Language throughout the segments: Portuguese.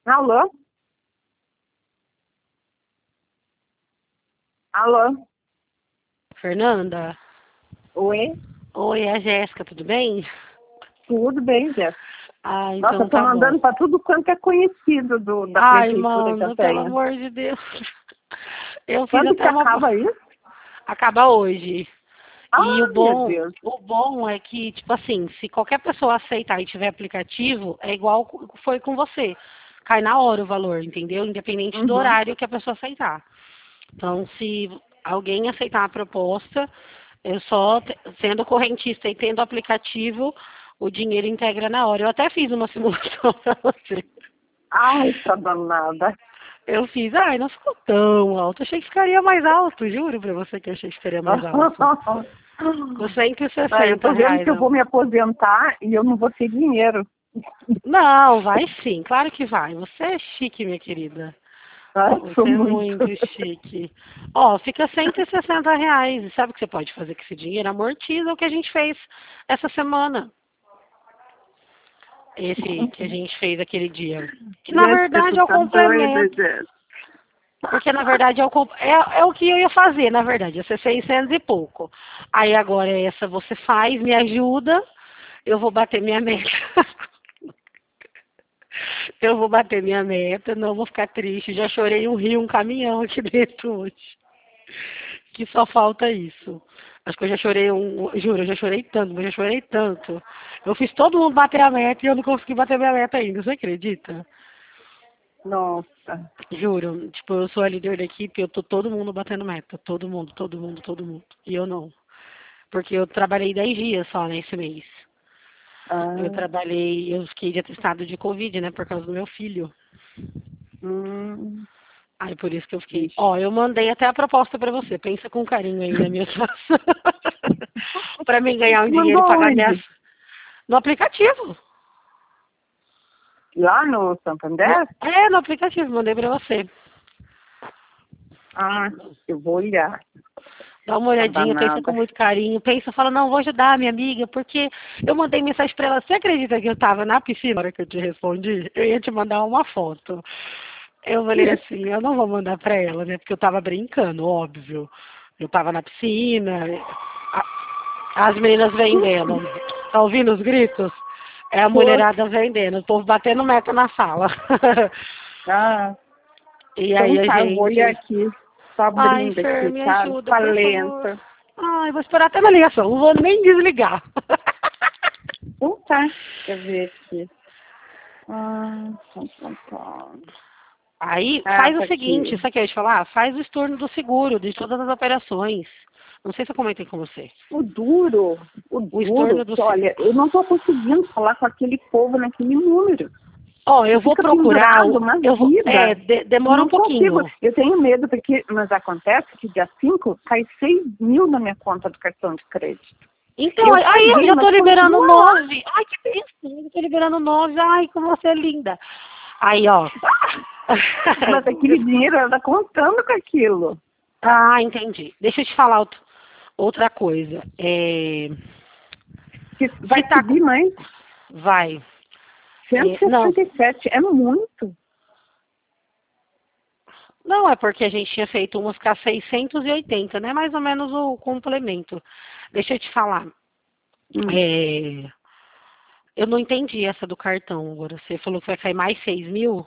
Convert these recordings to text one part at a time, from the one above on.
Alô? Alô? Fernanda? Oi? Oi, é a Jéssica, tudo bem? Tudo bem, Jéssica? Ah, Nossa, então eu tô tá bom. mandando pra tudo quanto é conhecido da Ai, prefeitura que eu mano, pelo tenho. amor de Deus. Eu fiz Quando que até uma. acaba isso? Acaba hoje. E Ah, meu Deus. o bom é que, tipo assim, se qualquer pessoa aceitar e tiver aplicativo, é igual foi com você. Cai na hora o valor, entendeu? Independente do Uhum. horário que a pessoa aceitar. Então, se alguém aceitar a proposta, eu só, sendo correntista e tendo aplicativo, o dinheiro integra na hora. Eu até fiz uma simulação para você. Ai, tá danada. Eu fiz, ai, não ficou tão alto. Achei que ficaria mais alto, juro pra você que eu achei que ficaria mais alto. Ficou Ai, eu 160 tô vendo reais. que eu vou me aposentar e eu não vou ter dinheiro. Não, vai sim, claro que vai. Você é chique, minha querida. Ai, sou Você é muito. muito chique. Ó, fica 160 reais. E sabe o que você pode fazer com esse dinheiro? Amortiza o que a gente fez essa semana. Esse que a gente fez aquele dia. Que na Jéssica, verdade tu é o tá doida, complemento. Jéssica. Porque na verdade é o que eu ia fazer, na verdade. Ia ser 600 e pouco. Aí agora essa você faz, me ajuda. Eu vou bater minha meta. Eu vou bater minha meta, não vou ficar triste. Já chorei um rio, um caminhão aqui dentro hoje. Que só falta isso. Acho que eu já chorei juro, eu já chorei tanto, mas já chorei tanto. Eu fiz todo mundo bater a meta e eu não consegui bater minha meta ainda, você acredita? Nossa. Juro, tipo, eu sou a líder da equipe, eu tô todo mundo batendo meta. Todo mundo, todo mundo, todo mundo. E eu não. Porque eu trabalhei 10 dias só nesse mês. Ah, Eu fiquei de atestado de Covid, né, por causa do meu filho. hum, Aí por isso que eu fiquei. Ó, vixe. eu mandei até a proposta pra você. Pensa com carinho aí na minha situação. Pra mim ganhar um dinheiro Mandou e pagar minhas. onde? No aplicativo. Lá no Santander? No aplicativo, mandei pra você. Ah, eu vou olhar. Dá uma Tá olhadinha, pensa com danada. muito carinho. Pensa, fala, não, vou ajudar a minha amiga, porque eu mandei mensagem pra ela. Você acredita que eu tava na piscina na hora que eu te respondi? Eu ia te mandar uma foto. Eu falei assim, eu não vou mandar pra ela, né? Porque eu tava brincando, óbvio. Eu tava na piscina, as meninas vendendo. Tá ouvindo os gritos? É a Tô. mulherada vendendo, o povo batendo meta na sala. Ah, E então aí a tá, eu vou olhar gente. aqui. Tô Ai, abrindo Fer, aqui, me tá? ajuda, Tá por favor. lenta. Ai, vou esperar até na ligação, não vou nem desligar. Então tá, deixa eu ver aqui. Ah, tá. Aí Ah, faz o tá seguinte, aqui. sabe o que eu ia te falar? Faz o estorno do seguro, de todas as operações. Não sei se eu comentei com você. O O estorno duro, do que seguro. olha, eu não tô conseguindo falar com aquele povo naquele número. Ó, E eu vou fica procurar, pendurado uma eu vou, vida. Eu demora um não consigo. pouquinho. Eu tenho medo, porque, mas acontece que dia 5 cai 6.000 na minha conta do cartão de crédito. Então, Eu aí eu paguei, já tô mas liberando continua lá. 9. Ai, que bênção, eu tô liberando 9. Ai, como você é linda. Aí, ó. Mas aquele dinheiro, ela tá contando com aquilo. Ah, entendi. Deixa eu te falar outra coisa. Que Se vai tá. subir mais Vai. Não, 167, é muito. não é porque a gente tinha feito uma ficar 680, né? Mais ou menos o complemento. Deixa eu te falar. Hum. É, eu não entendi essa do cartão agora. Você falou que vai cair mais 6 mil?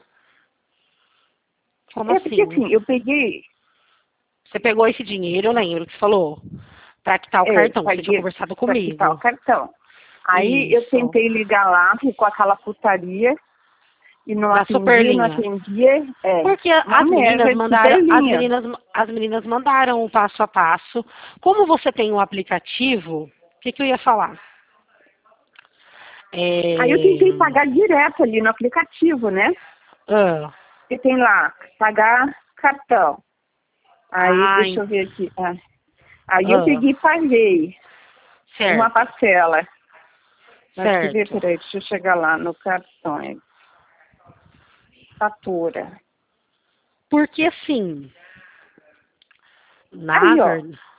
Como É porque assim? assim, eu peguei, Você pegou esse dinheiro, eu lembro que você falou, para quitar o cartão. Você tinha paguei conversado para quitar o comigo. cartão. Aí eu Isso. tentei ligar lá com aquela putaria e não Da atendia, não Superlinha. atendia. Porque Uma as meninas merda de mandaram, superlinha. as meninas mandaram o passo a passo. Como você tem um aplicativo, o que eu ia falar? Aí eu tentei pagar direto ali no aplicativo, né? Ah, E tem lá, pagar cartão. Aí, ah, deixa eu ver aqui. Aí eu ah, peguei e paguei uma certo, parcela. Mas quer ver, certo. peraí, deixa eu chegar lá no cartão. Fatura. Porque assim, na Aí, ó, verdade,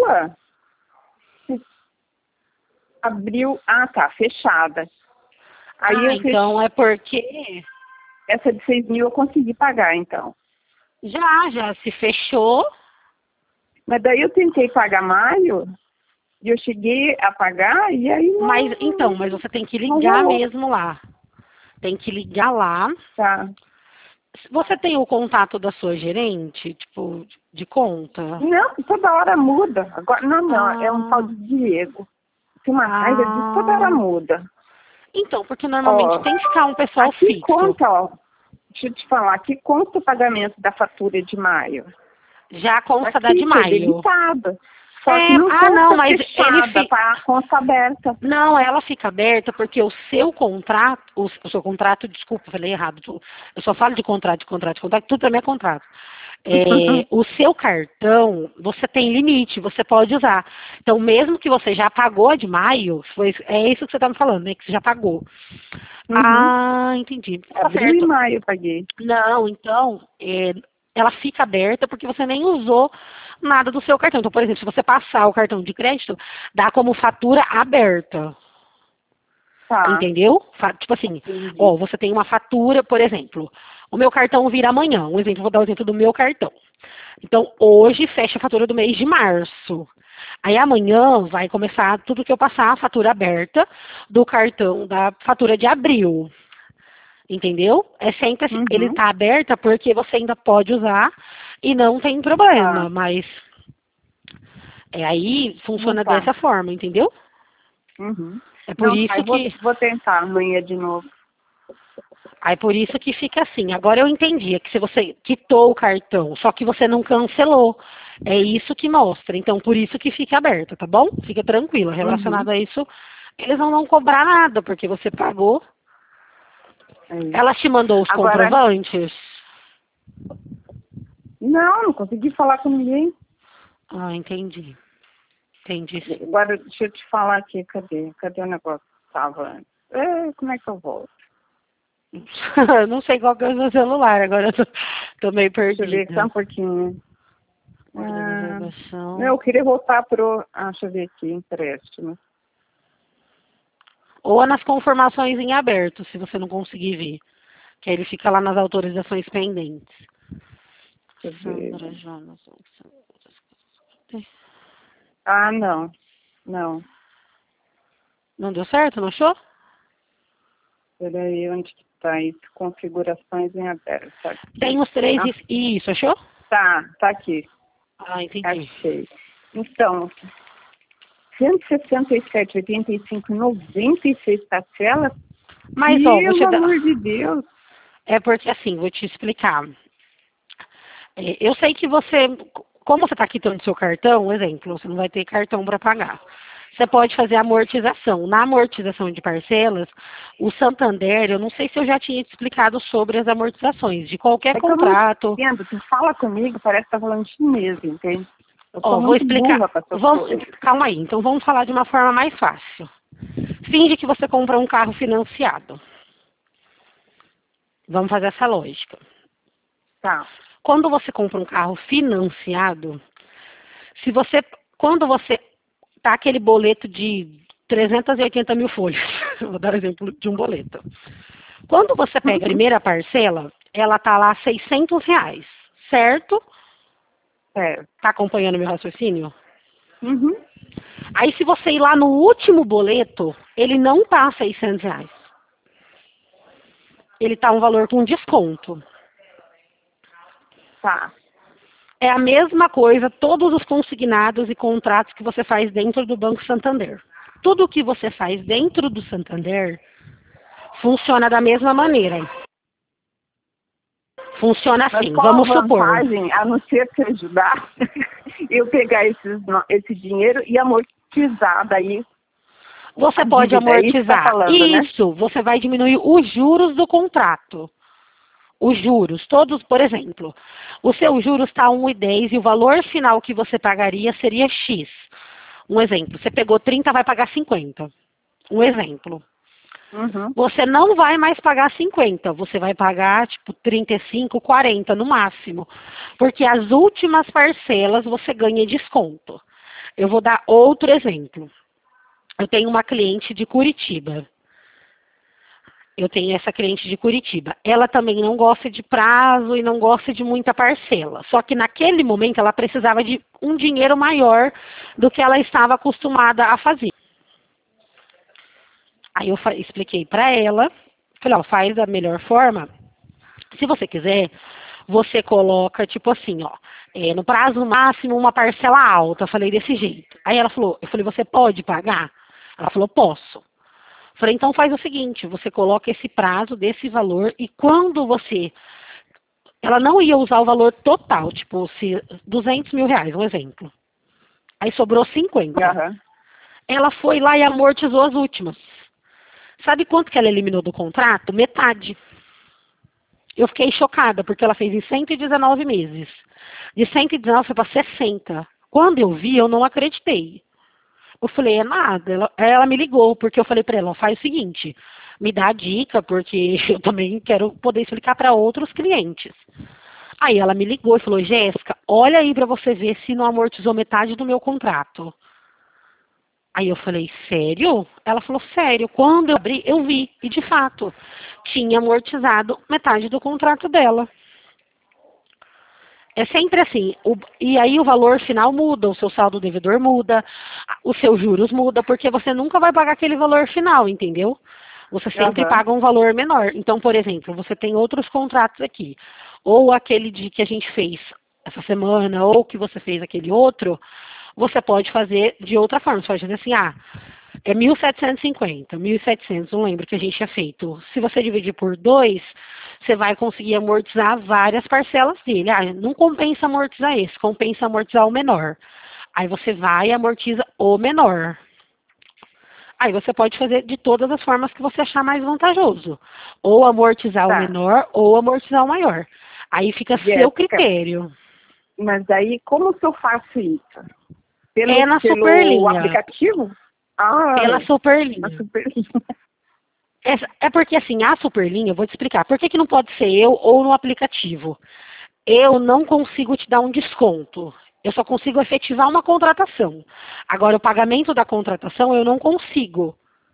continua. Abriu. Ah, tá, fechada. Aí eu então é porque essa de 6 mil eu consegui pagar, então. já se fechou. Mas daí eu tentei pagar maio, e eu cheguei a pagar, e aí não... Mas você tem que não ligar rolou. mesmo lá. Tem que ligar lá. Tá. Você tem o contato da sua gerente, tipo, de conta? Não, toda hora muda. Agora, não, é um tal de Diego. Tem uma raiva de toda hora muda. Então, porque normalmente tem que ficar um pessoal aqui fixo. conta, ó, deixa eu te falar, aqui conta o pagamento da fatura de maio. Já consta Aqui da de foi maio. debitada. Só que não conta não, mas fechada, tá a conta aberta. Não, ela fica aberta porque o seu contrato, desculpa, falei errado. Eu só falo de contrato, tudo também é contrato. O seu cartão, você tem limite, você pode usar. Então, mesmo que você já pagou a de maio, é isso que você está me falando, né? Que você já pagou. Entendi. Tá Abril certo. e maio eu paguei. Não, então, ela fica aberta porque você nem usou nada do seu cartão. Então, por exemplo, se você passar o cartão de crédito, dá como fatura aberta. Tá. Entendeu? Tipo assim, ó, você tem uma fatura, por exemplo, o meu cartão vira amanhã. Vou dar o exemplo do meu cartão. Então, hoje fecha a fatura do mês de março. Aí amanhã vai começar tudo que eu passar, a fatura aberta do cartão da fatura de abril. Entendeu? É sempre assim, ele está aberta porque você ainda pode usar e não tem problema, Tá. mas aí funciona dessa forma, entendeu? É por isso que vou tentar amanhã de novo. Aí por isso que fica assim. Agora eu entendi, é que se você quitou o cartão, só que você não cancelou. É isso que mostra. Então, por isso que fica aberto, tá bom? Fica tranquilo. Relacionado a isso, eles não vão cobrar nada, porque você pagou. Ela te mandou os comprovantes? Não consegui falar com ninguém. Entendi. Entendi. Agora, deixa eu te falar aqui, cadê o negócio que estava antes? Como é que eu volto? Não sei qual que é o seu celular, agora eu tô meio perdida. Deixa eu ver, só um pouquinho. Reservação. Eu queria voltar pro... deixa eu ver aqui, empréstimo. Ou nas confirmações em aberto, se você não conseguir ver. Que aí ele fica lá nas autorizações pendentes. Sandra Jonas. Não. Não deu certo, não achou? Peraí, onde que tá isso? Configurações em aberto. Tá aqui. Tem os três. Isso, achou? Tá aqui. Entendi. Achei. Então, 167,85,96 parcelas? Mas, pelo amor de Deus. É porque, assim, vou te explicar. Eu sei que você, como você está quitando seu cartão, exemplo, você não vai ter cartão para pagar. Você pode fazer amortização. Na amortização de parcelas, o Santander, eu não sei se eu já tinha te explicado sobre as amortizações, de qualquer contrato. Que eu não entendo, tu fala comigo, parece que tá falando chinês, entende? Vou explicar. Calma aí, então vamos falar de uma forma mais fácil. Finge que você compra um carro financiado. Vamos fazer essa lógica. Tá. Quando você compra um carro financiado, quando você tá aquele boleto de 380 mil folhas, vou dar um exemplo de um boleto. Quando você pega a primeira parcela, ela tá lá R$600, certo? Tá acompanhando meu raciocínio? Aí se você ir lá no último boleto, ele não tá R$600. Ele tá um valor com desconto. Tá. É a mesma coisa, todos os consignados e contratos que você faz dentro do Banco Santander. Tudo que você faz dentro do Santander funciona da mesma maneira. Funciona assim, vamos supor. Vantagem, a não ser te ajudar, eu pegar esse dinheiro e amortizar daí? Você pode amortizar. Isso, né? Você vai diminuir os juros do contrato. Os juros, todos, por exemplo, o seu juros está 1,10 e o valor final que você pagaria seria X. Um exemplo, você pegou 30, vai pagar 50. Um exemplo. Você não vai mais pagar 50, você vai pagar tipo 35, 40 no máximo. Porque as últimas parcelas você ganha desconto. Eu vou dar outro exemplo. Eu tenho uma cliente de Curitiba. Eu tenho essa cliente de Curitiba. Ela também não gosta de prazo e não gosta de muita parcela. Só que naquele momento ela precisava de um dinheiro maior do que ela estava acostumada a fazer. Aí eu expliquei para ela, falei, ó, faz da melhor forma. Se você quiser, você coloca, tipo assim, ó, no prazo máximo uma parcela alta. Eu falei desse jeito. Aí ela falou, eu falei, você pode pagar? Ela falou, posso. Eu falei, então faz o seguinte, você coloca esse prazo desse valor e quando você... Ela não ia usar o valor total, tipo, se 200 mil reais, um exemplo. Aí sobrou 50. Aham. Ela foi lá e amortizou as últimas. Sabe quanto que ela eliminou do contrato? Metade. Eu fiquei chocada, porque ela fez em 119 meses. De 119 foi para 60. Quando eu vi, eu não acreditei. Eu falei, é nada. Ela me ligou, porque eu falei para ela, faz o seguinte, me dá a dica, porque eu também quero poder explicar para outros clientes. Aí ela me ligou e falou, Jéssica, olha aí para você ver se não amortizou metade do meu contrato. Aí eu falei, sério? Ela falou, sério. Quando eu abri, eu vi. E de fato, tinha amortizado metade do contrato dela. É sempre assim. E aí o valor final muda, o seu saldo devedor muda, os seus juros muda, porque você nunca vai pagar aquele valor final, entendeu? Você sempre Aham. paga um valor menor. Então, por exemplo, você tem outros contratos aqui. Ou aquele de que a gente fez essa semana, ou que você fez aquele outro, você pode fazer de outra forma. Você pode fazer assim, é 1.750, 1.700, não lembro que a gente tinha feito. Se você dividir por 2, você vai conseguir amortizar várias parcelas dele. Não compensa amortizar esse, compensa amortizar o menor. Aí você vai e amortiza o menor. Aí você pode fazer de todas as formas que você achar mais vantajoso. Ou amortizar o Tá. menor, ou amortizar o maior. Aí fica a seu Jéssica, critério. mas aí como que eu faço isso? É na Pelo Superlinha. aplicativo? Ah, Pela na Superlinha. Superlinha. É porque assim, a Superlinha, eu vou te explicar. Por que não pode ser eu ou no aplicativo? Eu não consigo te dar um desconto. Eu só consigo efetivar uma contratação. Agora, o pagamento da contratação eu não consigo.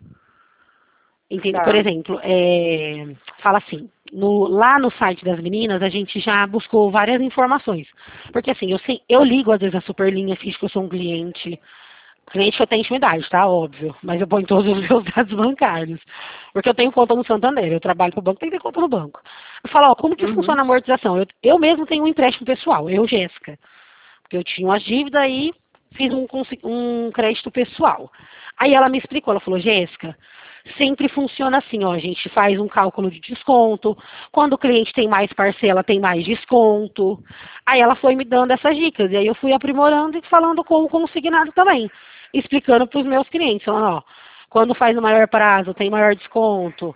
Entende? Por Tá. exemplo, fala assim, lá no site das meninas a gente já buscou várias informações. Porque assim, eu ligo às vezes a Superlinha, fiz que eu sou um cliente que eu tenho intimidade, tá? Óbvio. Mas eu ponho todos os meus dados bancários. Porque eu tenho conta no Santander, eu trabalho para o banco, tenho que ter conta no banco. Eu falo, ó, como que Uhum. funciona a amortização? Eu mesmo tenho um empréstimo pessoal, eu, Jéssica. Porque eu tinha umas dívidas e fiz um crédito pessoal. Aí ela me explicou, ela falou, Jéssica, sempre funciona assim, ó, a gente faz um cálculo de desconto, quando o cliente tem mais parcela, tem mais desconto. Aí ela foi me dando essas dicas, e aí eu fui aprimorando e falando com o consignado também, explicando para os meus clientes, falando, ó, quando faz o maior prazo, tem maior desconto.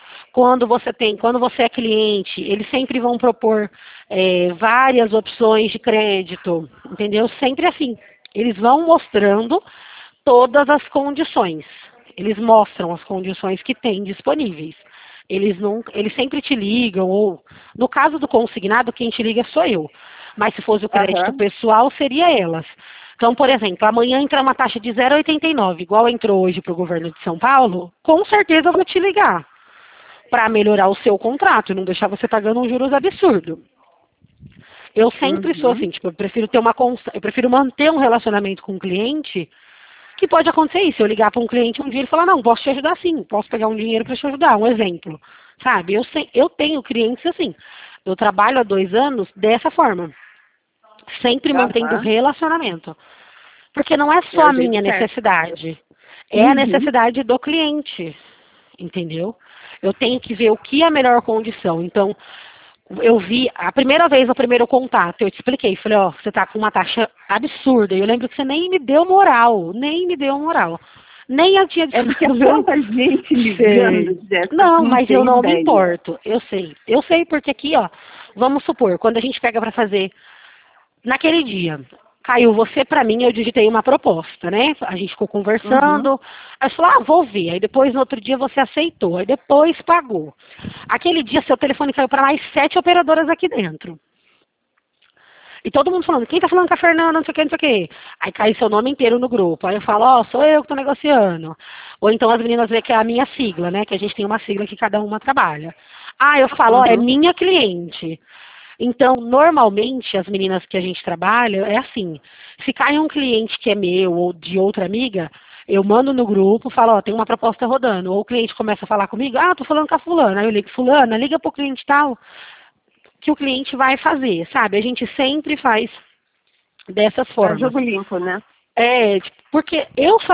Quando você é cliente, eles sempre vão propor várias opções de crédito, entendeu? Sempre assim. Eles vão mostrando todas as condições. Eles mostram as condições que têm disponíveis. Eles sempre te ligam, ou no caso do consignado, quem te liga sou eu. Mas se fosse o crédito Aham. pessoal, seria elas. Então, por exemplo, amanhã entra uma taxa de 0,89, igual entrou hoje para o governo de São Paulo, com certeza eu vou te ligar para melhorar o seu contrato e não deixar você pagando um juros absurdo. Eu sempre sou Uhum. assim, tipo, eu prefiro manter um relacionamento com o cliente, que pode acontecer isso, eu ligar para um cliente um dia e ele falar, não, posso te ajudar sim, posso pegar um dinheiro para te ajudar, um exemplo. Sabe, eu tenho clientes assim, eu trabalho há 2 anos dessa forma, sempre mantendo Aham. relacionamento. Porque não é É só o a jeito minha certo. necessidade, é a Uhum. necessidade do cliente, entendeu? Eu tenho que ver o que é a melhor condição. Então, eu vi, a primeira vez, no primeiro contato, eu te expliquei, falei, ó, você tá com uma taxa absurda. E eu lembro que você nem me deu moral, nem me deu moral. Nem eu tinha É porque é descontado meu. tanta gente ligando, Sei. Jéssica, Não, não mas eu tem não me ideia. importo. Eu sei. Eu sei porque aqui, ó, vamos supor, quando a gente pega para fazer naquele dia, caiu você para mim, eu digitei uma proposta, né? A gente ficou Uhum. conversando, aí você falou, vou ver. Aí depois, no outro dia, você aceitou, aí depois pagou. Aquele dia, seu telefone caiu para mais 7 operadoras aqui dentro. E todo mundo falando, quem tá falando com a Fernanda, não sei o que, não sei o que. Aí cai seu nome inteiro no grupo. Aí eu falo, ó, sou eu que tô negociando. Ou então as meninas veem que é a minha sigla, né? Que a gente tem uma sigla que cada uma trabalha. Ah, eu falo, ó, é Uhum. minha cliente. Então, normalmente, as meninas que a gente trabalha, é assim, se cai um cliente que é meu ou de outra amiga, eu mando no grupo, falo, ó, tem uma proposta rodando. Ou o cliente começa a falar comigo, ah, tô falando com a fulana. Aí eu ligo, fulana, liga pro cliente tal, que o cliente vai fazer, sabe? A gente sempre faz dessas É formas. jogo limpo, né? É, tipo, porque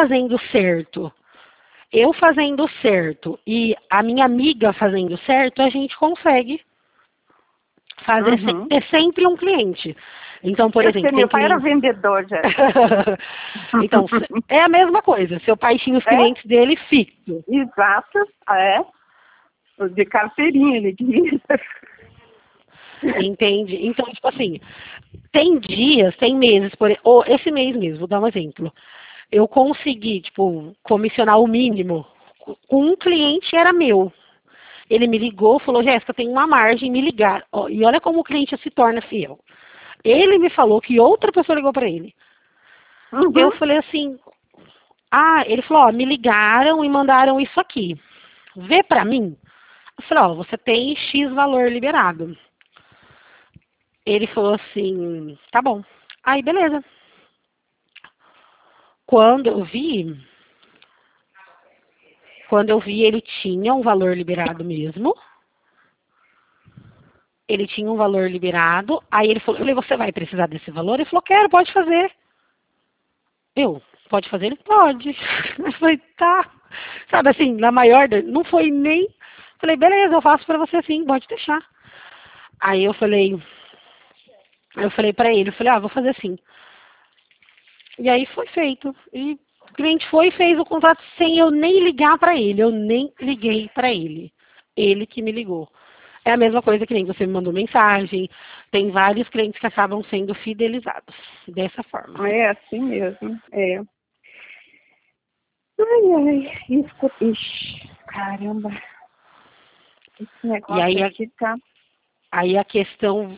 eu fazendo certo e a minha amiga fazendo certo, a gente consegue fazer Uhum. ter sempre um cliente. Então, por Eu sei, exemplo, tem meu pai era cliente. vendedor, já. Então, é a mesma coisa. Seu pai tinha os É, clientes dele fixo. exato. É. De carteirinha, ele diz. Entende? Então, tipo assim, tem dias, tem meses, ou esse mês mesmo, vou dar um exemplo. Eu consegui, tipo, comissionar o mínimo com um cliente era meu. Ele me ligou, falou, Jéssica, tem uma margem, me ligar. Ó, e olha como o cliente se torna fiel. Ele me falou que outra pessoa ligou para ele. Eu Uhum. falei assim, ah, ele falou, ó, me ligaram e mandaram isso aqui. Vê para mim. Eu falei, ó, você tem X valor liberado. Ele falou assim, tá bom. Aí, beleza. Quando eu vi, ele tinha um valor liberado mesmo. Ele tinha um valor liberado. Aí ele falou, eu falei, você vai precisar desse valor? Ele falou, quero, pode fazer. Eu, pode fazer? Ele pode. Eu falei, tá. Sabe assim, na maior, não foi nem. Falei, beleza, eu faço pra você sim, pode deixar. Aí eu falei pra ele, eu falei, ah, vou fazer assim. E aí foi feito. E o cliente foi e fez o contrato sem eu nem ligar pra ele. Eu nem liguei pra ele. Ele que me ligou. É a mesma coisa que nem você me mandou mensagem. Tem vários clientes que acabam sendo fidelizados dessa forma. É assim mesmo. É. Ai, ai. Isso. Ixi, caramba. Esse E negócio aí, aqui tá. aí a questão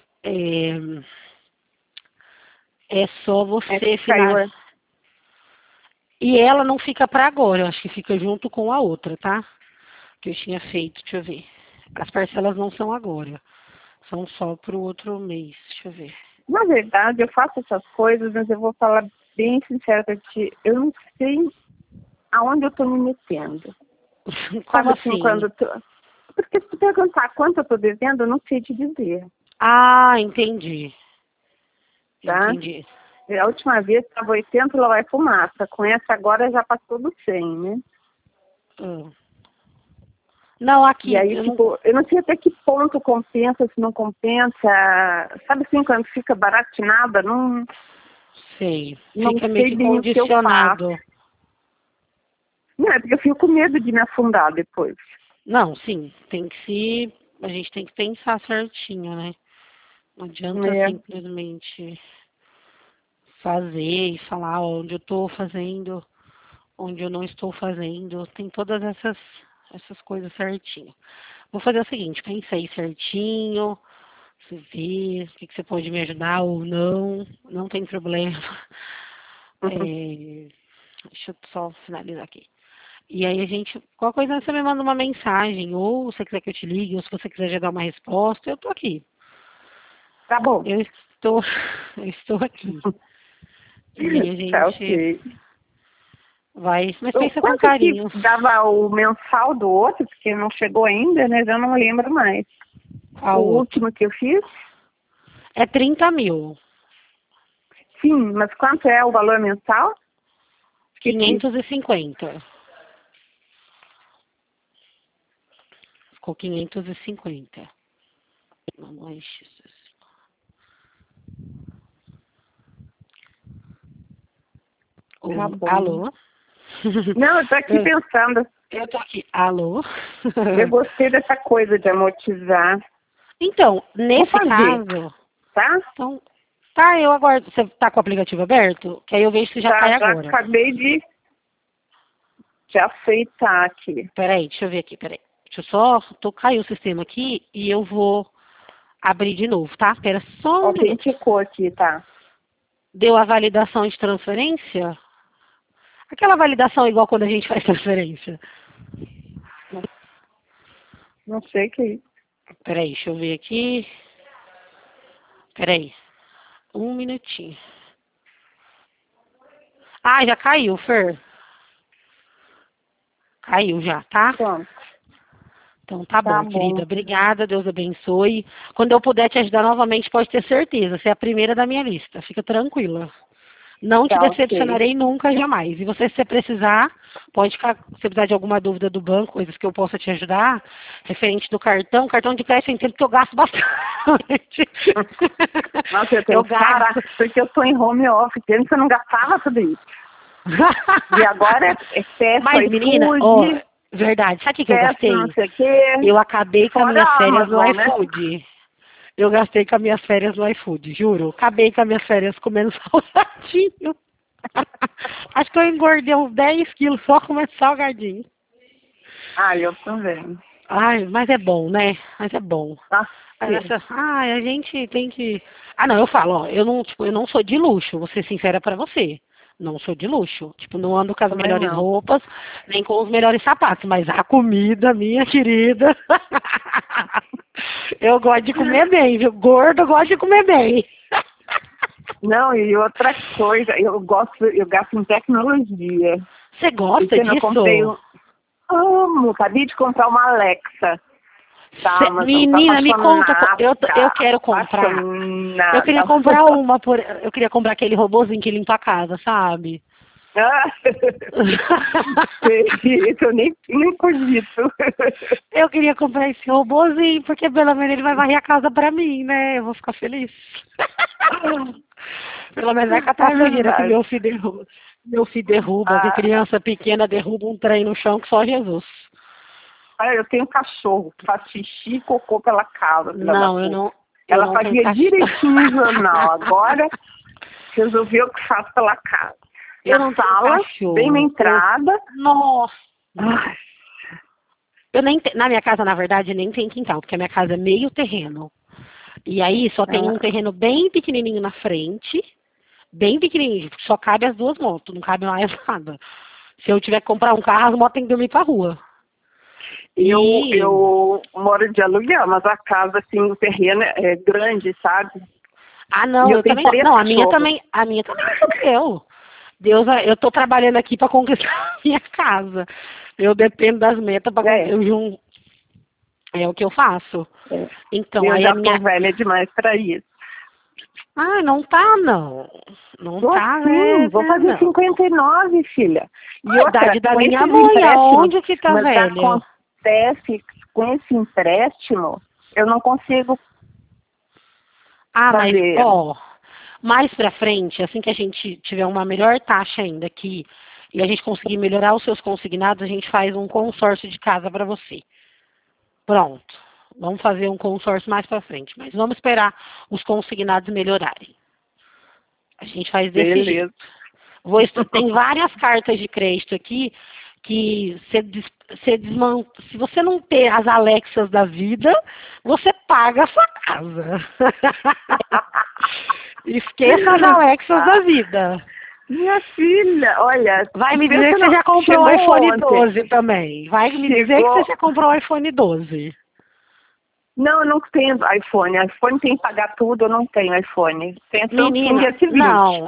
é só É você que caiu. finalizar. E ela não fica para agora, eu acho que fica junto com a outra, tá? Que eu tinha feito, deixa eu ver. As parcelas não são agora, são só para o outro mês, deixa eu ver. Na verdade, eu faço essas coisas, mas eu vou falar bem sincera pra ti. Eu não sei aonde eu tô me metendo. Como Sabe assim, assim? quando tu. Porque se tu perguntar quanto eu tô devendo, eu não sei te dizer, Ah, entendi. tá? Entendi. A última vez estava 80, lá vai fumaça. Com essa agora já passou do 100, né? Ah. Não, E aqui, aí, eu não tipo, eu não sei até que ponto compensa, se não compensa. Sabe assim, quando fica baratinada, sei. não Fica meio sei que bem o que eu faço. condicionado. Não, é porque eu fico com medo de me afundar depois. Não, sim, tem que se. A gente tem que pensar certinho, né? Não adianta É. simplesmente fazer e falar onde eu estou fazendo, onde eu não estou fazendo. Tem todas essas coisas certinho. Vou fazer o seguinte, pensa aí certinho, você vê o que você pode me ajudar ou não, não tem problema. É, deixa eu só finalizar aqui. E aí a gente, qualquer coisa você me manda uma mensagem, ou se você quiser que eu te ligue, ou se você quiser já dar uma resposta, eu tô aqui. Tá bom. Eu estou, eu estou aqui. E aí a Tá gente ok. vai, mas O pensa com quanto que carinho. dava o mensal do outro, porque não chegou ainda, né? Eu não lembro mais. O Qual outro? último que eu fiz? É 30 mil, Sim, mas quanto é o valor mensal? Esqueci. 550. Ficou 550. Vamos. Tá bom. Alô? Não, eu tô aqui Eu pensando. eu tô aqui. Alô? Eu gostei dessa coisa de amortizar. Então, Vou nesse fazer, caso, tá? então, tá, eu aguardo. Você tá com o aplicativo aberto? Que aí eu vejo se já Já, cai já agora. acabei de aceitar aqui. Peraí, deixa eu ver aqui, peraí. Deixa eu só, caiu o sistema aqui e eu vou Abrir de novo, tá? Espera só um minuto. Autenticou aqui, tá? Deu a validação de transferência? Aquela validação igual quando a gente faz transferência. Não sei o que é isso. Peraí, deixa eu ver aqui. Peraí. Um minutinho. Ah, já caiu, Fer. Caiu já, tá? Pronto. Então tá Tá bom, bom. querida. Obrigada, Deus abençoe. Quando eu puder te ajudar novamente, pode ter certeza. Você é a primeira da minha lista. Fica tranquila. Não te Tá, decepcionarei nunca, jamais. E você, se você precisar, pode ficar, se você precisar de alguma dúvida do banco, coisas que eu possa te ajudar, referente do cartão de crédito, eu entendo que eu gasto bastante. Nossa, eu tenho que parar, porque eu tô em home office. Antes eu não gastava tudo isso. E agora é festa, Mas, menina, ó, verdade, sabe o que eu gastei? não sei o quê. Eu acabei com as Fora minhas a férias no Amazon, né? iFood. Eu gastei com as minhas férias no iFood, juro. Acabei com as minhas férias comendo salgadinho. Acho que eu engordei uns 10 quilos só comendo salgadinho. Ah, eu também. Ai, mas é bom, né? Mas é bom. Tá. A gente tem que... Ah, não, eu falo, ó, eu não sou de luxo, vou ser sincera pra você. Não sou de luxo. Tipo, não ando com as Também melhores não. roupas, nem com os melhores sapatos, mas a comida, minha querida... Eu gosto de comer bem, viu? Gordo gosta de comer bem. Não, e outra coisa, eu gasto em tecnologia. Você gosta Eu disso? comprei acabei de comprar uma Alexa. Tá, mas menina, me conta, eu quero comprar. Apaixonada. Eu queria comprar eu queria comprar aquele robozinho que limpa a casa, sabe? Isso eu nem cogito. Eu queria comprar esse robozinho, porque pelo menos ele vai varrer a casa pra mim, né? Eu vou ficar feliz. Pelo menos vai catar a sujeira que meu filho derruba, que criança pequena derruba um trem no chão que só Jesus. Eu tenho um cachorro que faz xixi e cocô pela casa. Não, eu não. Ela fazia direitinho no jornal. Agora resolveu que faz pela casa. Eu não sala, bem na entrada. Nossa! Na minha casa, na verdade, nem tem quintal, porque a minha casa é meio terreno. E aí só tem um terreno bem pequenininho na frente, bem pequenininho, só cabe as duas motos, não cabe mais nada. Se eu tiver que comprar um carro, as motos têm que dormir pra rua. Eu moro de aluguel, mas a casa, assim, o terreno é grande, sabe? Ah, não, eu também não. A minha também é aluguel. Eu tô trabalhando aqui para conquistar a minha casa. Eu dependo das metas para é o que eu faço. Então, eu aí já tô velha demais para isso. Ah, não tá, não. Não tá, velha. Vou fazer 59, filha. E a idade da minha mãe, aonde que tá velha? Acontece com esse empréstimo, eu não consigo fazer. Mas, ó, mais pra frente, assim que a gente tiver uma melhor taxa ainda aqui, e a gente conseguir melhorar os seus consignados, a gente faz um consórcio de casa para você. Pronto. Vamos fazer um consórcio mais para frente, mas vamos esperar os consignados melhorarem. A gente faz desse jeito. Tem várias cartas de crédito aqui que se você não ter as Alexas da vida, você paga a sua casa. Esqueça as Alexas da vida. Minha filha, olha... Vai me dizer que você já comprou o iPhone 12 também. Vai me dizer que você já comprou o iPhone 12. Não, eu não tenho iPhone. iPhone tem que pagar tudo, eu não tenho iPhone. Tem Menina, não.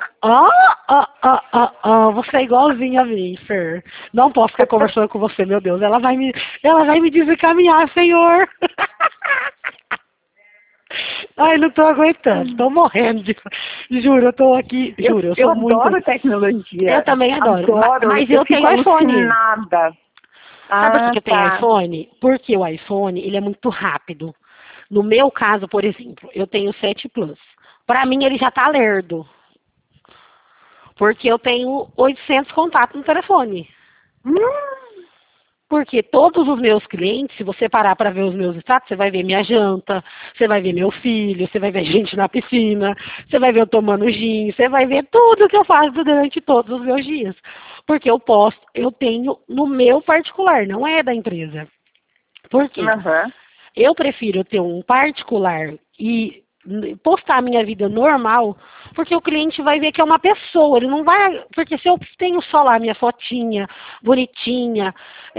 Você é igualzinha a mim, Fer. Não posso ficar conversando com você, meu Deus. Ela vai me desencaminhar, Senhor. Ai, não tô aguentando, tô morrendo juro, eu tô aqui, juro, eu adoro tecnologia. Eu também adoro. Mas eu tenho iPhone. Nada. Sabe por que eu tenho iPhone? Porque o iPhone, ele é muito rápido. No meu caso, por exemplo, eu tenho 7 Plus. Para mim, ele já tá lerdo. Porque eu tenho 800 contatos no telefone. Porque todos os meus clientes, se você parar para ver os meus status, você vai ver minha janta, você vai ver meu filho, você vai ver gente na piscina, você vai ver eu tomando gin, você vai ver tudo que eu faço durante todos os meus dias. Porque eu tenho no meu particular, não é da empresa. Por quê? Eu prefiro ter um particular e postar a minha vida normal, porque o cliente vai ver que é uma pessoa, ele não vai, porque se eu tenho só lá minha fotinha bonitinha,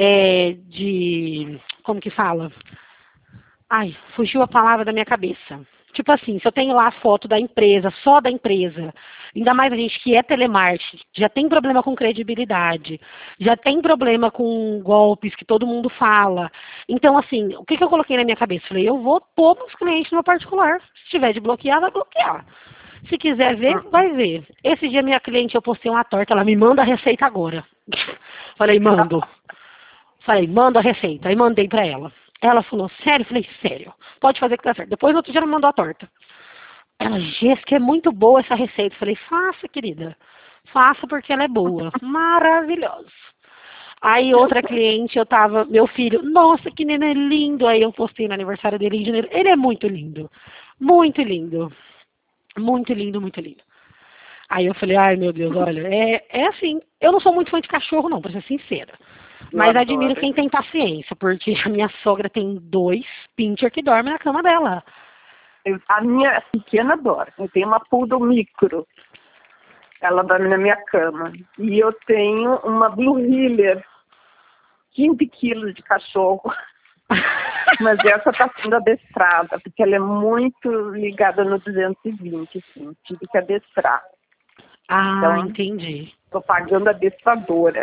como que fala? Ai, fugiu a palavra da minha cabeça. Tipo assim, se eu tenho lá a foto da empresa, só da empresa, ainda mais a gente que é telemarketing, já tem problema com credibilidade, já tem problema com golpes que todo mundo fala. Então, assim, o que eu coloquei na minha cabeça? Falei, eu vou pôr os clientes no particular. Se tiver de bloquear, vai bloquear. Se quiser ver, vai ver. Esse dia minha cliente, eu postei uma torta, ela me manda a receita agora. Falei, mando. Falei, manda a receita. Aí mandei pra ela. Ela falou, sério? Falei, sério. Pode fazer que tá certo. Depois, no outro dia, ela mandou a torta. Ela, Jéssica, é muito boa essa receita. Falei, faça, querida. Faça porque ela é boa. Maravilhosa. Aí, outra cliente, meu filho, nossa, que neném lindo. Aí, eu postei no aniversário dele em janeiro. Ele é muito lindo. Muito lindo. Muito lindo, muito lindo. Aí eu falei, ai meu Deus, olha, é assim, eu não sou muito fã de cachorro não, pra ser sincera. Mas admiro quem tem paciência, porque a minha sogra tem 2 pincher que dormem na cama dela. A minha pequena dorme. Eu tenho uma poodle micro. Ela dorme na minha cama. E eu tenho uma Blue Heeler, 15 quilos de cachorro. Mas essa está sendo adestrada, porque ela é muito ligada no 220, assim. Tive que adestrar. Ah, então, entendi. Estou pagando adestradora.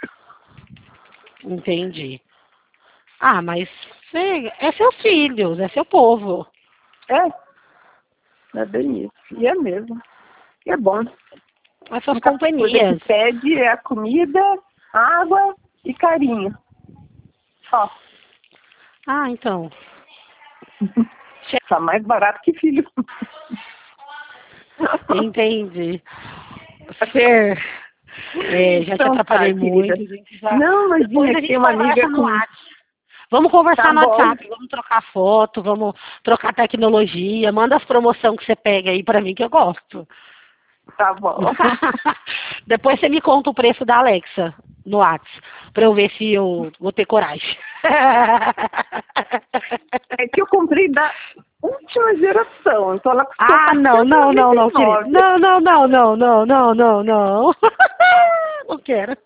Entendi. Ah, mas é seus filhos, é seu povo. É bem isso. E é mesmo. E é bom. As suas A coisa companhias. que pede é a comida, água e carinho. Só. Ah, então. Tá mais barato que filho. Entendi. Fer, já Então, te atrapalhei tá, muito. Não, mas Depois a que gente tem uma conversa amiga no com... WhatsApp. Vamos conversar Tá no bom. WhatsApp, vamos trocar foto, vamos trocar tecnologia. Manda as promoções que você pega aí pra mim que eu gosto. Tá bom. Depois você me conta o preço da Alexa no WhatsApp, pra eu ver se eu vou ter coragem. É que eu comprei da última geração, então ela custou Não, querido. Não. Não quero.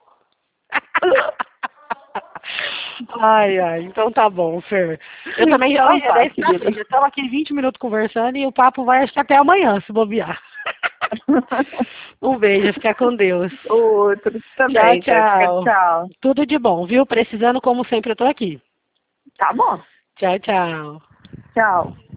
Ai, então tá bom, Fer. Eu também já estamos aqui 20 minutos conversando e o papo vai acho que até amanhã, se bobear. Um beijo, fica com Deus. Outro também. Tchau. Tchau. Tudo de bom, viu? Precisando, como sempre, eu tô aqui. Tá bom. Tchau. Tchau.